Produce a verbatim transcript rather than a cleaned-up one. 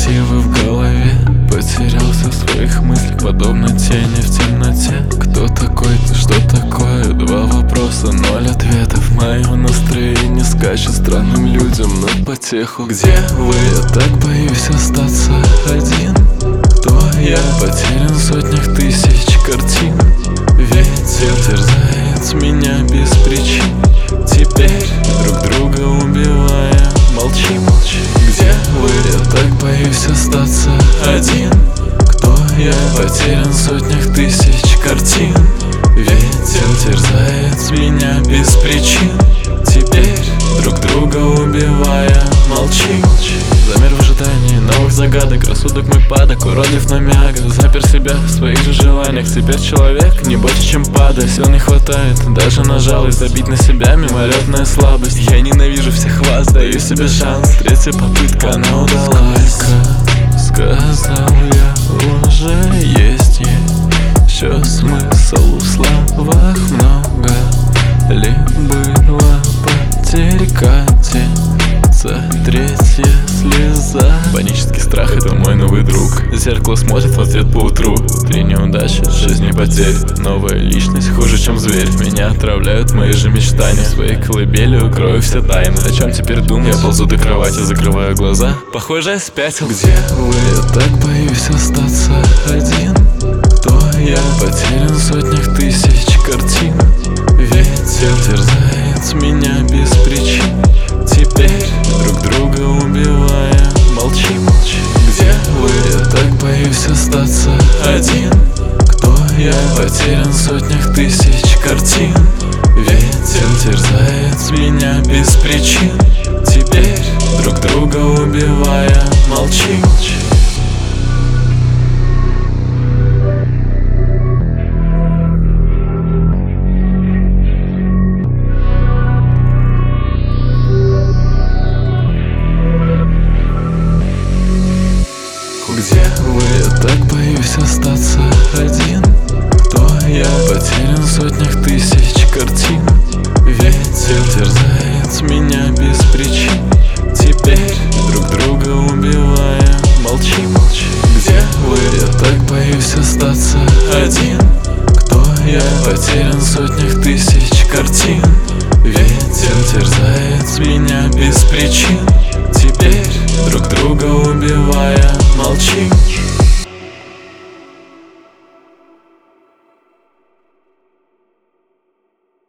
мотивы в голове. Потерялся в своих мыслях, подобно тени в темноте. Кто такой ты, что такое? Два вопроса, ноль ответов. Мое настроение скачет странным людям на потеху. Где вы? Я так боюсь остаться один. Кто я? Потерян в сотнях тысяч картин. Ветер терзает меня без причин. Теперь друг друга убивая, молчи, молчи. Где вы? Я так боюсь остаться один. Кто я? Потерян в сотнях тысяч картин. Ветер терзает меня без причин. Теперь друг друга убивая, молчи, молчи. Замер в ожидании новых загадок. Рассудок мой падок, уродлив на мягко. Запер себя в своих же желаниях. Теперь человек не больше, чем падает. Сил не хватает, даже на жалость. Забить на себя мимолетная слабость. Я ненавижу всех вас, даю себе шанс. Третья попытка, она удалась. Сколько сказал я, уже есть, есть еще смысл в словах много. Ли было потерь катится третья слеза. Панический страх — это мой новый друг. Зеркало смотрит в ответ поутру. Три неудачи, жизни потерь. Новая личность хуже, чем зверь. Меня отравляют мои же мечтания. Своей колыбели укрою все тайны. О чем теперь думать? Я ползу до кровати, закрываю глаза. Похоже, я спятил. Где вы? Я так боюсь остаться один. Кто я? Потерян в сотнях тысяч картин. Ветер терзает меня без причин. Теперь друг друга убивая, молчи, молчи. Где вы? Я так боюсь остаться один. Кто я? Потерян в сотнях тысяч картин. Ветер терзает меня без причин. Теперь друг друга убивая, молчи, молчи. Где вы? Я так боюсь остаться один. Кто я? Потерян в сотнях тысяч картин. Ветер терзает меня без причин. Теперь друг друга убивая, молчи, молчи. Где вы? Я так боюсь остаться один. Кто я? Потерян в сотнях тысяч картин. Ветер терзает меня без причин.